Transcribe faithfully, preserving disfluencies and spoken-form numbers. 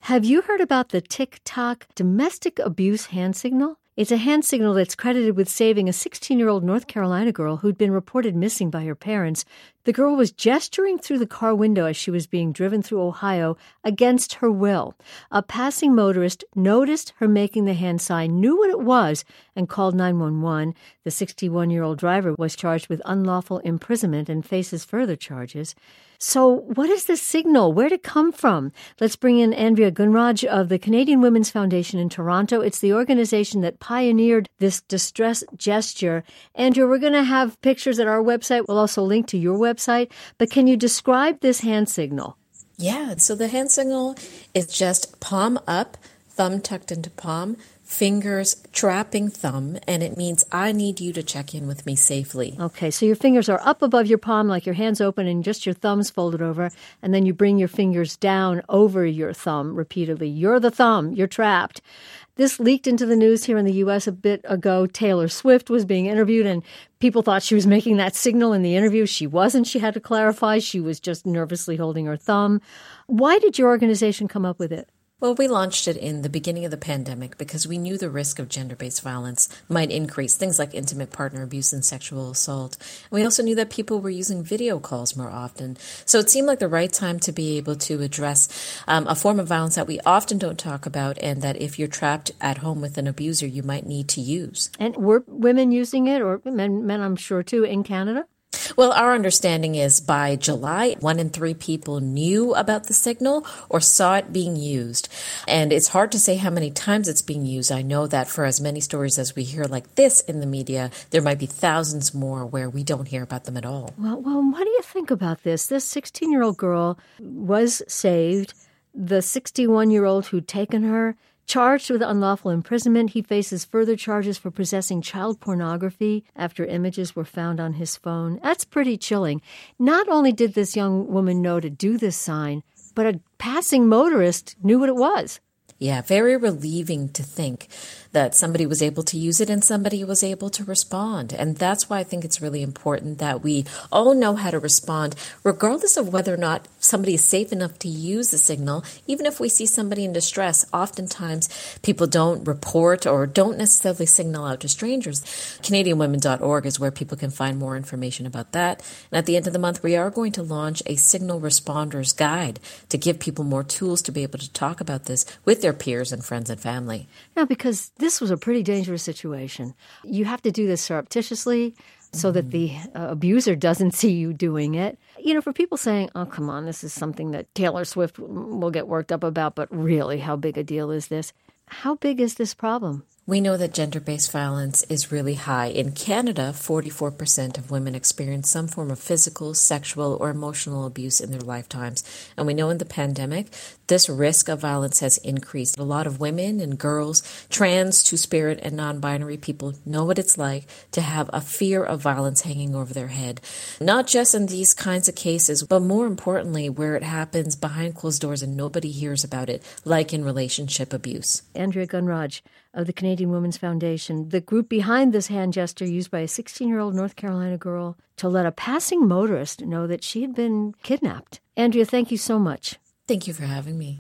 Have you heard about the TikTok domestic abuse hand signal? It's a hand signal that's credited with saving a sixteen-year-old North Carolina girl who'd been reported missing by her parents. The girl was gesturing through the car window as she was being driven through Ohio against her will. A passing motorist noticed her making the hand sign, knew what it was, and called nine one one. The sixty-one-year-old driver was charged with unlawful imprisonment and faces further charges. So what is this signal? Where'd it come from? Let's bring in Andrea Gunraj of the Canadian Women's Foundation in Toronto. It's the organization that pioneered this distress gesture. Andrea, we're going to have pictures at our website. We'll also link to your website. But can you describe this hand signal? Yeah, so the hand signal is just palm up, thumb tucked into palm, fingers trapping thumb, and it means I need you to check in with me safely. Okay, so your fingers are up above your palm like your hand's open and just your thumb's folded over, and then you bring your fingers down over your thumb repeatedly. You're the thumb. You're trapped. This leaked into the news here in the U S a bit ago. Taylor Swift was being interviewed, and people thought she was making that signal in the interview. She wasn't. She had to clarify. She was just nervously holding her thumb. Why did your organization come up with it? Well, we launched it in the beginning of the pandemic because we knew the risk of gender-based violence might increase, things like intimate partner abuse and sexual assault. And we also knew that people were using video calls more often. So it seemed like the right time to be able to address um, a form of violence that we often don't talk about, and that if you're trapped at home with an abuser, you might need to use. And were women using it, or men, men I'm sure too, in Canada? Well, our understanding is by July, one in three people knew about the signal or saw it being used. And it's hard to say how many times it's being used. I know that for as many stories as we hear like this in the media, there might be thousands more where we don't hear about them at all. Well, well, what do you think about this? This sixteen-year-old girl was saved. The sixty-one-year-old who'd taken her, charged with unlawful imprisonment. He faces further charges for possessing child pornography after images were found on his phone. That's pretty chilling. Not only did this young woman know to do this sign, but a passing motorist knew what it was. Yeah, very relieving to think that somebody was able to use it and somebody was able to respond. And that's why I think it's really important that we all know how to respond, regardless of whether or not somebody is safe enough to use the signal. Even if we see somebody in distress, oftentimes people don't report or don't necessarily signal out to strangers. Canadian Women dot org is where people can find more information about that. And at the end of the month, we are going to launch a signal responders guide to give people more tools to be able to talk about this with their peers and friends and family. Yeah, because this was a pretty dangerous situation. You have to do this surreptitiously so that the uh, abuser doesn't see you doing it. You know, for people saying, oh, come on, this is something that Taylor Swift will get worked up about, but really, how big a deal is this? How big is this problem? We know that gender-based violence is really high. In Canada, forty-four percent of women experience some form of physical, sexual, or emotional abuse in their lifetimes. And we know in the pandemic, this risk of violence has increased. A lot of women and girls, trans, two-spirit, and non-binary people know what it's like to have a fear of violence hanging over their head. Not just in these kinds of cases, but more importantly, where it happens behind closed doors and nobody hears about it, like in relationship abuse. Andrea Gunraj of the Canadian Women's Foundation, the group behind this hand gesture used by a sixteen-year-old North Carolina girl to let a passing motorist know that she had been kidnapped. Andrea, thank you so much. Thank you for having me.